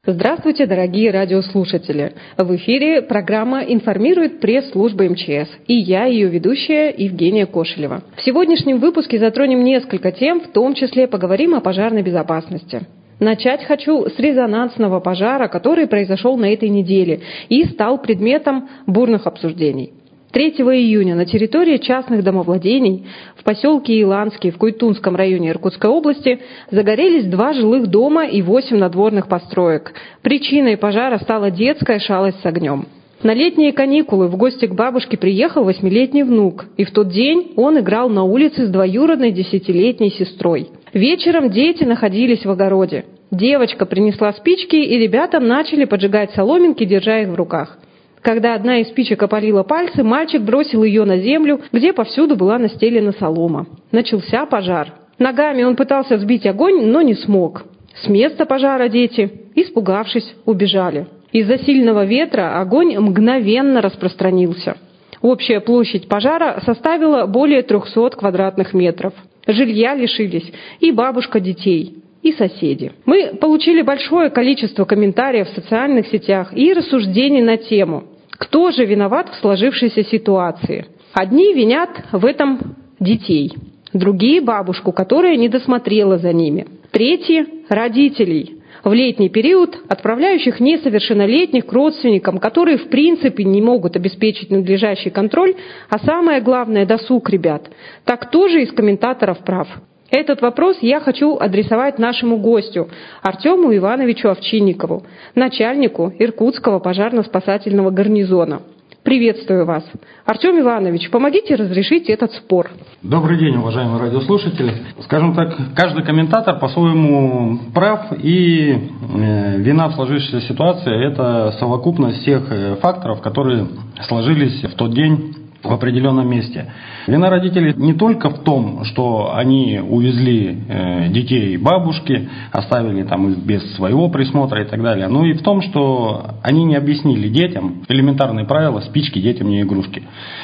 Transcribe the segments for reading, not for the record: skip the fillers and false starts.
Здравствуйте, дорогие радиослушатели! В эфире программа «Информирует пресс-служба МЧС» и я, ее ведущая Евгения Кошелева. В сегодняшнем выпуске затронем несколько тем, в том числе поговорим о пожарной безопасности. Начать хочу с резонансного пожара, который произошел на этой неделе и стал предметом бурных обсуждений. 3 июня на территории частных домовладений в поселке Иланский в Куйтунском районе Иркутской области загорелись 2 жилых дома и 8 надворных построек. Причиной пожара стала детская шалость с огнем. На летние каникулы в гости к бабушке приехал 8-летний внук, и в тот день он играл на улице с двоюродной 10-летней сестрой. Вечером дети находились в огороде. Девочка принесла спички, и ребята начали поджигать соломинки, держа их в руках. Когда одна из спичек опалила пальцы, мальчик бросил ее на землю, где повсюду была настелена солома. Начался пожар. Ногами он пытался сбить огонь, но не смог. С места пожара дети, испугавшись, убежали. Из-за сильного ветра огонь мгновенно распространился. Общая площадь пожара составила более 300 квадратных метров. Жилья лишились и бабушка детей, и соседи. Мы получили большое количество комментариев в социальных сетях и рассуждений на тему: кто же виноват в сложившейся ситуации? Одни винят в этом детей, другие – бабушку, которая не досмотрела за ними, третьи – родителей, в летний период отправляющих несовершеннолетних к родственникам, которые в принципе не могут обеспечить надлежащий контроль, а самое главное – досуг ребят. Так кто же из комментаторов прав? Этот вопрос я хочу адресовать нашему гостю Артему Ивановичу Овчинникову, начальнику Иркутского пожарно-спасательного гарнизона. Приветствую вас. Артем Иванович, помогите разрешить этот спор. Добрый день, уважаемые радиослушатели. Скажем так, каждый комментатор по-своему прав, и вина в сложившейся ситуации – это совокупность всех факторов, которые сложились в тот день в определенном месте. Вина родителей не только в том, что они увезли детей бабушки, оставили там их без своего присмотра и так далее, но и в том, что они не объяснили детям элементарные правила: спички детям не игрушки.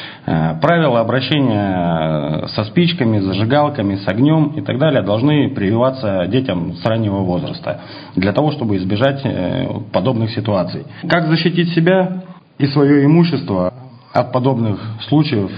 Правила обращения со спичками, зажигалками, с огнем и так далее должны прививаться детям с раннего возраста, для того, чтобы избежать подобных ситуаций. Как защитить себя и свое имущество от подобных случаев?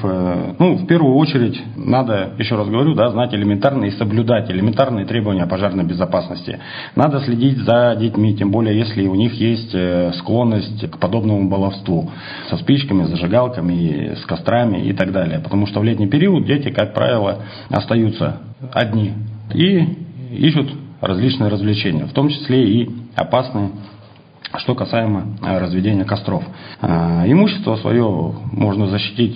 В первую очередь надо, еще раз говорю, знать элементарные и соблюдать элементарные требования пожарной безопасности. Надо следить за детьми, тем более если у них есть склонность к подобному баловству со спичками, зажигалками, с кострами и так далее. Потому что в летний период дети, как правило, остаются одни и ищут различные развлечения, в том числе и опасные, что касаемо разведения костров. Имущество свое можно защитить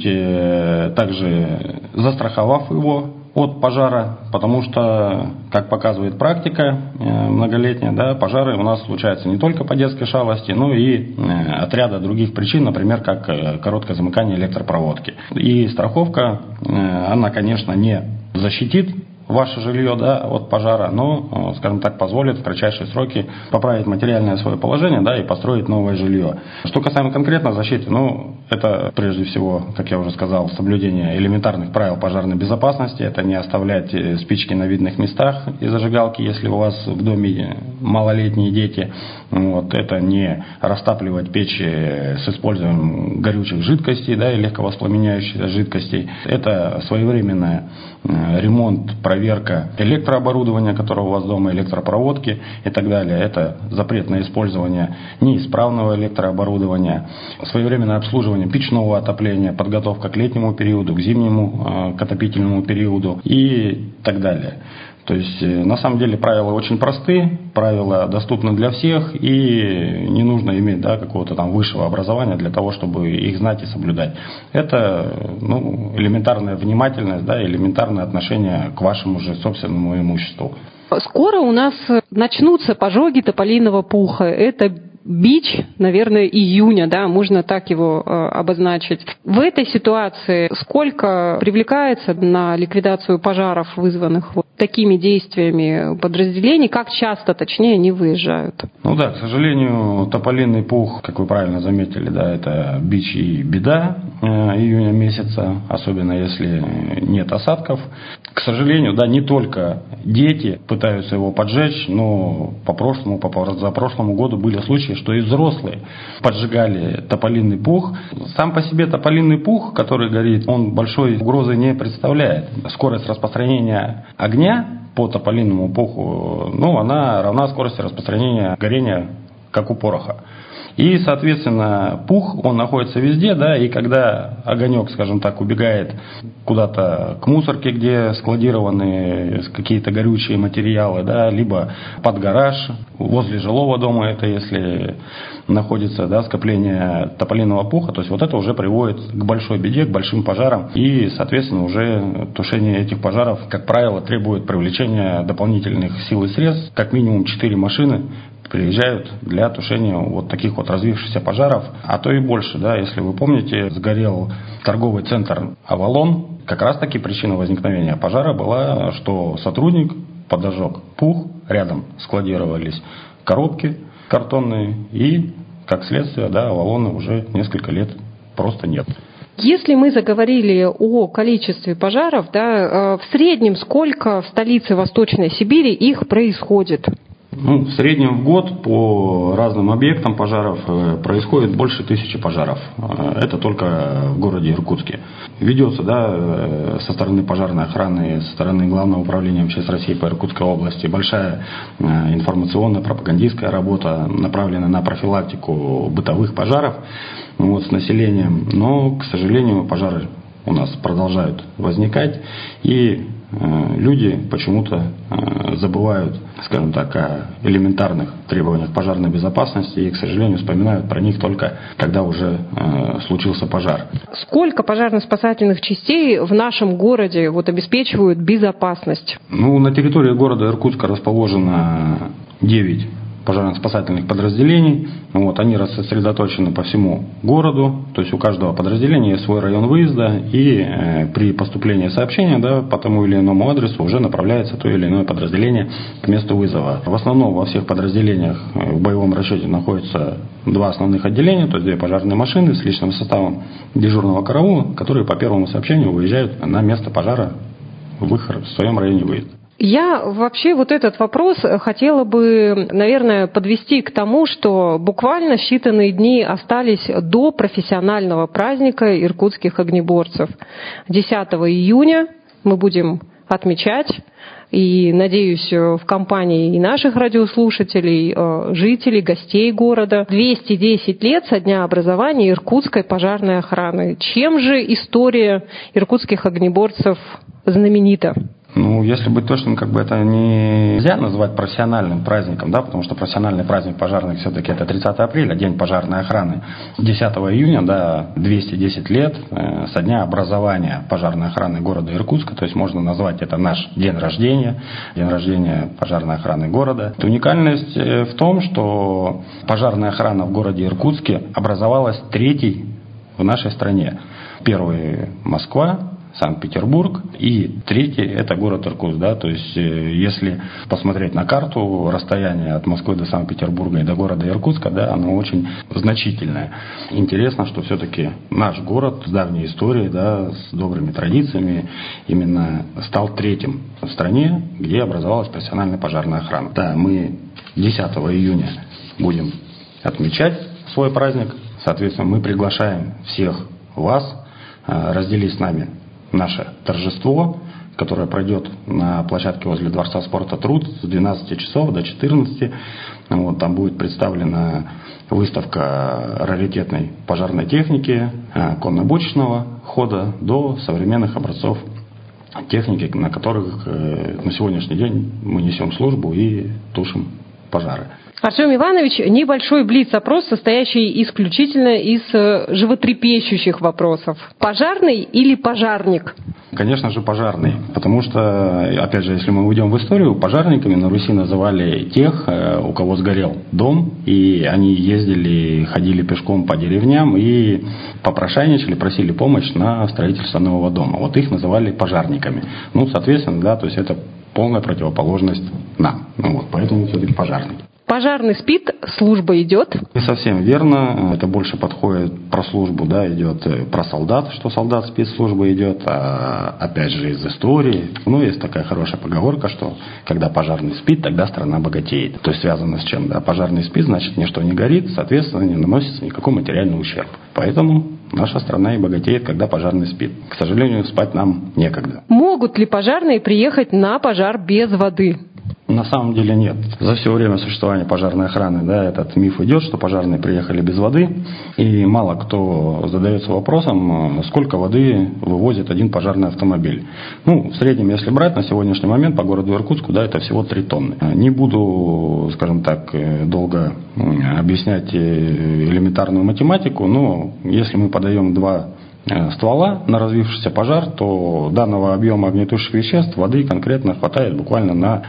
также, застраховав его от пожара, потому что, как показывает практика многолетняя, пожары у нас случаются не только по детской шалости, но и от ряда других причин, например, как короткое замыкание электропроводки. И страховка, она, конечно, не защитит ваше жилье от пожара, но, скажем так, позволит в кратчайшие сроки поправить материальное свое положение и построить новое жилье. Что касаемо конкретно защиты, это прежде всего, как я уже сказал, соблюдение элементарных правил пожарной безопасности. Это не оставлять спички на видных местах и зажигалки, если у вас в доме малолетние дети. Это не растапливать печь с использованием горючих жидкостей и легковоспламеняющихся жидкостей. Это своевременный ремонт, проверка электрооборудования, которое у вас дома, электропроводки и так далее. Это запрет на использование неисправного электрооборудования, своевременное обслуживание печного отопления, подготовка к летнему периоду, к зимнему к отопительному периоду и так далее. То есть, на самом деле, правила очень просты, правила доступны для всех, и не нужно иметь какого-то там высшего образования для того, чтобы их знать и соблюдать. Это элементарная внимательность, элементарное отношение к вашему же собственному имуществу. Скоро у нас начнутся пожоги тополиного пуха. Это бич, наверное, июня, можно так его обозначить. В этой ситуации сколько привлекается на ликвидацию пожаров, вызванных такими действиями подразделений, как часто, точнее, они выезжают? К сожалению, тополиный пух, как вы правильно заметили, это бич и беда. июня месяца, особенно если нет осадков. К сожалению, да, не только дети пытаются его поджечь, но по позапрошлому году были случаи, что и взрослые поджигали тополиный пух. Сам по себе тополиный пух, который горит, он большой угрозы не представляет. Скорость распространения огня по тополинному пуху, она равна скорости распространения горения, как у пороха. И, соответственно, пух, он находится везде, да, и когда огонек, скажем так, убегает куда-то к мусорке, где складированы какие-то горючие материалы, да, либо под гараж, возле жилого дома, это если находится, да, скопление тополиного пуха, то есть вот это уже приводит к большой беде, к большим пожарам, и, соответственно, уже тушение этих пожаров, как правило, требует привлечения дополнительных сил и средств, как минимум 4 машины приезжают для тушения вот таких вот развившихся пожаров, а то и больше, да, если вы помните, сгорел торговый центр «Авалон». Как раз таки причина возникновения пожара была, что сотрудник подожег пух, рядом складировались коробки картонные, и, как следствие, да, «Авалона» уже несколько лет просто нет. Если мы заговорили о количестве пожаров, да, в среднем сколько в столице Восточной Сибири их происходит? В среднем в год по разным объектам пожаров происходит больше 1000 пожаров. Это только в городе Иркутске. Ведется, да, со стороны пожарной охраны, со стороны Главного управления МЧС России по Иркутской области большая информационная, пропагандистская работа, направленная на профилактику бытовых пожаров с населением. Но, к сожалению, пожары у нас продолжают возникать, и люди почему-то забывают, скажем так, о элементарных требованиях пожарной безопасности и, к сожалению, вспоминают про них только когда уже случился пожар. Сколько пожарно-спасательных частей в нашем городе обеспечивают безопасность? На территории города Иркутска расположено 9 пожарно-спасательных подразделений. Они рассредоточены по всему городу, то есть у каждого подразделения есть свой район выезда, и при поступлении сообщения, да, по тому или иному адресу уже направляется то или иное подразделение к месту вызова. В основном во всех подразделениях в боевом расчете находятся 2 основных отделения, то есть 2 пожарные машины с личным составом дежурного караула, которые по первому сообщению выезжают на место пожара в своем районе выезда. Я вообще этот вопрос хотела бы, наверное, подвести к тому, что буквально считанные дни остались до профессионального праздника иркутских огнеборцев. 10 июня мы будем отмечать, и, надеюсь, в компании и наших радиослушателей, жителей, гостей города, 210 лет со дня образования Иркутской пожарной охраны. Чем же история иркутских огнеборцев знаменита? Если быть точным, это нельзя назвать профессиональным праздником, да, потому что профессиональный праздник пожарных все-таки это 30 апреля, День пожарной охраны. 10 июня, да, 210 лет со дня образования пожарной охраны города Иркутска, то есть можно назвать это наш день рождения пожарной охраны города. Уникальность в том, что пожарная охрана в городе Иркутске образовалась 3-й в нашей стране. 1-й Москва, Санкт-Петербург, и 3-й это город Иркутск, да, то есть если посмотреть на карту, расстояние от Москвы до Санкт-Петербурга и до города Иркутска, да, оно очень значительное. Интересно, что все-таки наш город с давней историей, да, с добрыми традициями именно стал 3-м в стране, где образовалась профессиональная пожарная охрана. Да, мы 10 июня будем отмечать свой праздник, соответственно, мы приглашаем всех вас разделить с нами наше торжество, которое пройдет на площадке возле Дворца спорта «Труд» с 12 часов до 14. Там будет представлена выставка раритетной пожарной техники, конно-бочечного хода до современных образцов техники, на которых на сегодняшний день мы несем службу и тушим пожары. Артем Иванович, небольшой блиц-опрос, состоящий исключительно из животрепещущих вопросов. Пожарный или пожарник? Конечно же, пожарный. Потому что, опять же, если мы уйдем в историю, пожарниками на Руси называли тех, у кого сгорел дом, и они ездили, ходили пешком по деревням и попрошайничали, просили помощь на строительство нового дома. Их называли пожарниками. Соответственно, да, то есть это полная противоположность нам. Поэтому все-таки пожарный. Пожарный спит, служба идет? Не совсем верно. Это больше подходит про службу, да, идет про солдат, что солдат спит, служба идет. А опять же из истории. Есть такая хорошая поговорка, что когда пожарный спит, тогда страна богатеет. То есть связано с чем? Да? Пожарный спит, значит ничто не горит, соответственно, не наносится никакой материальный ущерб. Поэтому наша страна и богатеет, когда пожарный спит. К сожалению, спать нам некогда. Могут ли пожарные приехать на пожар без воды? На самом деле нет. За все время существования пожарной охраны, да, этот миф идет, что пожарные приехали без воды. И мало кто задается вопросом, сколько воды вывозит один пожарный автомобиль. В среднем, если брать, на сегодняшний момент по городу Иркутску, да, это всего 3 тонны. Не буду, скажем так, долго объяснять элементарную математику, но если мы подаем 2 ствола на развившийся пожар, то данного объема огнетушащих веществ воды конкретно хватает буквально на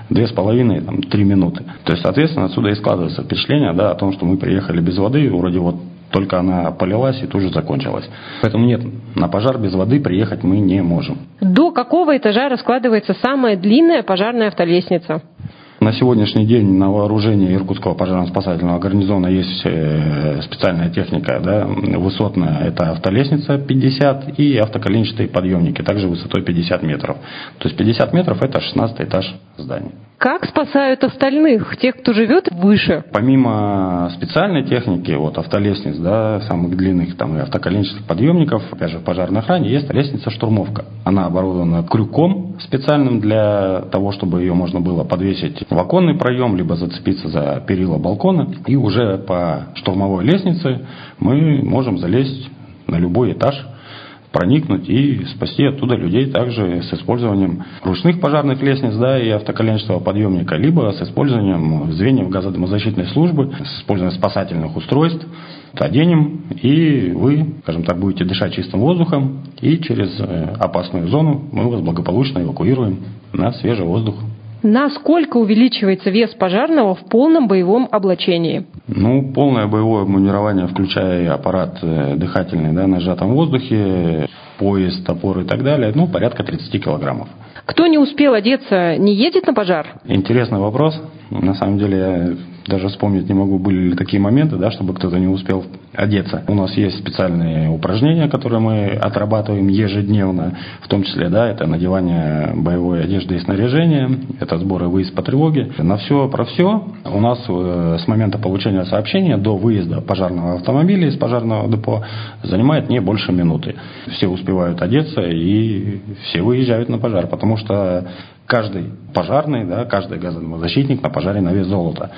2,5-3 минуты. То есть, соответственно, отсюда и складывается впечатление, да, о том, что мы приехали без воды, вроде только она полилась и тут же закончилась. Поэтому нет, на пожар без воды приехать мы не можем. До какого этажа раскладывается самая длинная пожарная автолестница? На сегодняшний день на вооружении Иркутского пожарно-спасательного гарнизона есть специальная техника, да, высотная, это автолестница 50 и автоколенчатые подъемники, также высотой 50 метров. То есть 50 метров это 16 этаж здания. Как спасают остальных, тех, кто живет выше? Помимо специальной техники, автолестниц, да, самых длинных и автоколенчатых подъемников, опять же в пожарной охране есть лестница-штурмовка. Она оборудована крюком специальным для того, чтобы ее можно было подвесить в оконный проем, либо зацепиться за перила балкона. И уже по штурмовой лестнице мы можем залезть на любой этаж, проникнуть и спасти оттуда людей также с использованием ручных пожарных лестниц, да, и автоколенчатого подъемника, либо с использованием звеньев газодомозащитной службы, с использованием спасательных устройств. Оденем, и вы, скажем так, будете дышать чистым воздухом, и через опасную зону мы вас благополучно эвакуируем на свежий воздух. Насколько увеличивается вес пожарного в полном боевом облачении? Полное боевое обмундирование, включая аппарат дыхательный, да, на сжатом воздухе, пояс, топор и так далее, порядка 30 килограммов. Кто не успел одеться, не едет на пожар? Интересный вопрос. На самом деле я даже вспомнить не могу, были ли такие моменты, да, чтобы кто-то не успел одеться. У нас есть специальные упражнения, которые мы отрабатываем ежедневно, в том числе, да, это надевание боевой одежды и снаряжения, это сбор и выезд по тревоге. На все про все у нас с момента получения сообщения до выезда пожарного автомобиля из пожарного депо занимает не больше минуты. Все успевают одеться и все выезжают на пожар, потому что каждый пожарный, да, каждый газодомозащитник на пожаре на вес золота.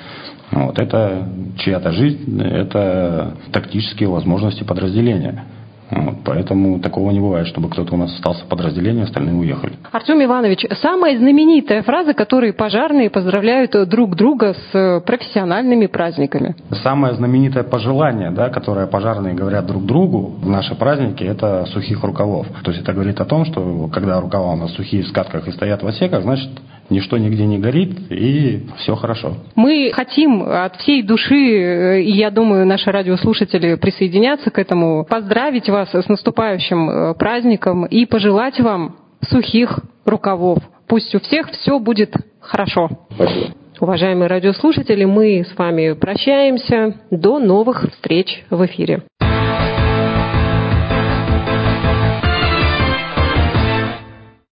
Это чья-то жизнь, это тактические возможности подразделения. Поэтому такого не бывает, чтобы кто-то у нас остался в подразделении, остальные уехали. Артем Иванович, самая знаменитая фраза, которой пожарные поздравляют друг друга с профессиональными праздниками. Самое знаменитое пожелание, да, которое пожарные говорят друг другу в наши праздники, это сухих рукавов. То есть это говорит о том, что когда рукава у нас сухие в скатках и стоят в отсеках, значит, ничто нигде не горит и все хорошо. Мы хотим от всей души, и я думаю, наши радиослушатели присоединятся к этому, поздравить вас с наступающим праздником и пожелать вам сухих рукавов. Пусть у всех все будет хорошо. Спасибо. Уважаемые радиослушатели, мы с вами прощаемся. До новых встреч в эфире.